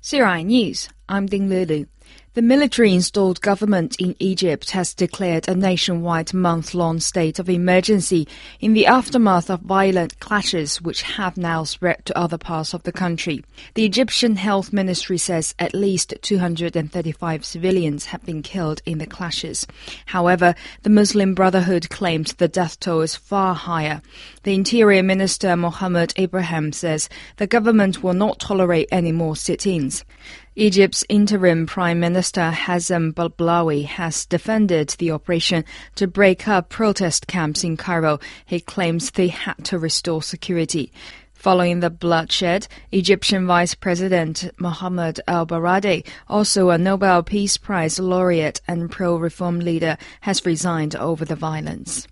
CRI News, I'm Ding Lulu. The military-installed government in Egypt has declared a nationwide month-long state of emergency in the aftermath of violent clashes which have now spread to other parts of the country. The Egyptian Health Ministry says at least 235 civilians have been killed in the clashes. However, the Muslim Brotherhood claimed the death toll is far higher. The Interior Minister Mohammed Ibrahim says the government will not tolerate any more sit-ins. Egypt's interim Prime Minister Hassan Balblawi has defended the operation to break up protest camps in Cairo. He claims they had to restore security. Following the bloodshed, Egyptian Vice President Mohammed al-Baradei, also a Nobel Peace Prize laureate and pro-reform leader, has resigned over the violence.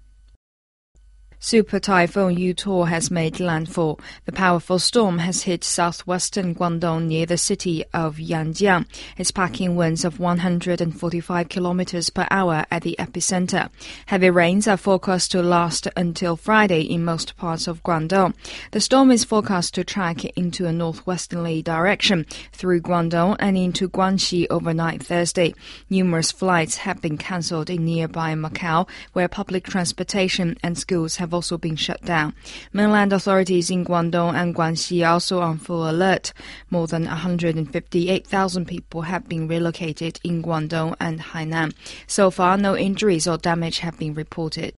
Super Typhoon Yutor has made landfall. The powerful storm has hit southwestern Guangdong near the city of Yanjiang. It's packing winds of 145 kilometers per hour at the epicenter. Heavy rains are forecast to last until Friday in most parts of Guangdong. The storm is forecast to track into a northwesterly direction through Guangdong and into Guangxi overnight Thursday. Numerous flights have been cancelled in nearby Macau, where public transportation and schools have also been shut down. Mainland authorities in Guangdong and Guangxi are also on full alert. More than 158,000 people have been relocated in Guangdong and Hainan. So far, no injuries or damage have been reported.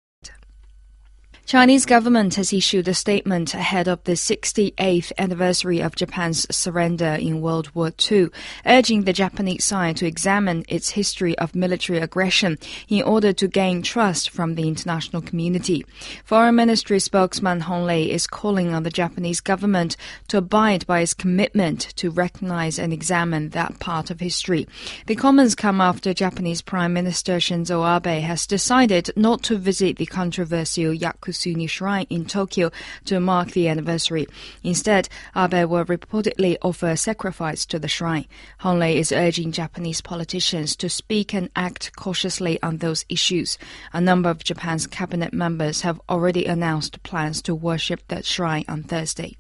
Chinese government has issued a statement ahead of the 68th anniversary of Japan's surrender in World War II, urging the Japanese side to examine its history of military aggression in order to gain trust from the international community. Foreign Ministry spokesman Hong Lei is calling on the Japanese government to abide by its commitment to recognize and examine that part of history. The comments come after Japanese Prime Minister Shinzo Abe has decided not to visit the controversial Yakusuni Shrine in Tokyo to mark the anniversary. Instead, Abe will reportedly offer a sacrifice to the shrine. Hong Lei is urging Japanese politicians to speak and act cautiously on those issues. A number of Japan's cabinet members have already announced plans to worship that shrine on Thursday.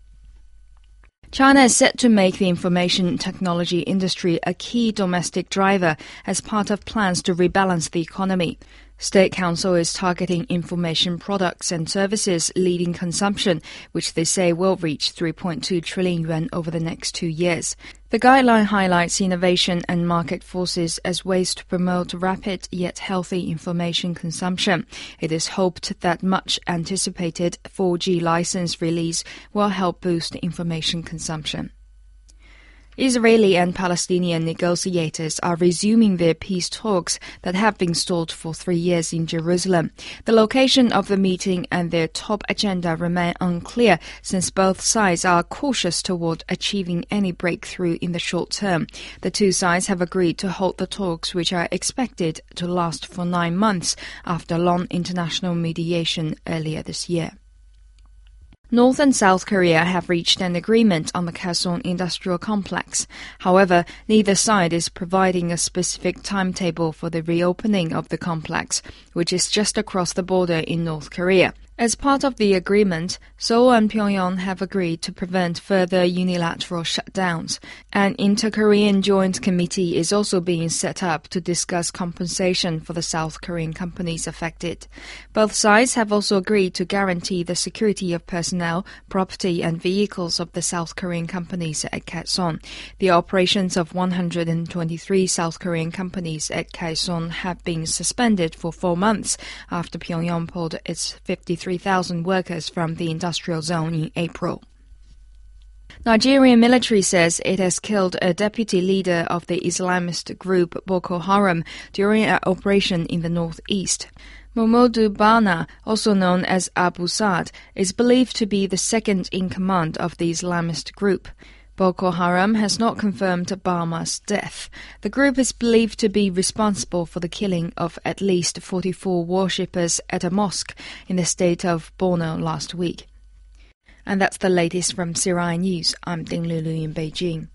China is set to make the information technology industry a key domestic driver as part of plans to rebalance the economy. State Council is targeting information products and services leading consumption, which they say will reach 3.2 trillion yuan over the next 2 years. The guideline highlights innovation and market forces as ways to promote rapid yet healthy information consumption. It is hoped that much anticipated 4G license release will help boost information consumption. Israeli and Palestinian negotiators are resuming their peace talks that have been stalled for 3 years in Jerusalem. The location of the meeting and their top agenda remain unclear since both sides are cautious toward achieving any breakthrough in the short term. The two sides have agreed to hold the talks, which are expected to last for 9 months after long international mediation earlier this year. North and South Korea have reached an agreement on the Kaesong industrial complex. However, neither side is providing a specific timetable for the reopening of the complex, which is just across the border in North Korea. As part of the agreement, Seoul and Pyongyang have agreed to prevent further unilateral shutdowns. An inter-Korean joint committee is also being set up to discuss compensation for the South Korean companies affected. Both sides have also agreed to guarantee the security of personnel, property and vehicles of the South Korean companies at Kaesong. The operations of 123 South Korean companies at Kaesong have been suspended for 4 months after Pyongyang pulled its 53,000 workers from the industrial zone in April. Nigerian military says it has killed a deputy leader of the Islamist group Boko Haram during an operation in the northeast. Momodu Bana, also known as Abu Saad, is believed to be the second in command of the Islamist group. Boko Haram has not confirmed Bama's death. The group is believed to be responsible for the killing of at least 44 worshippers at a mosque in the state of Borno last week. And that's the latest from CRI News. I'm Ding Lulu in Beijing.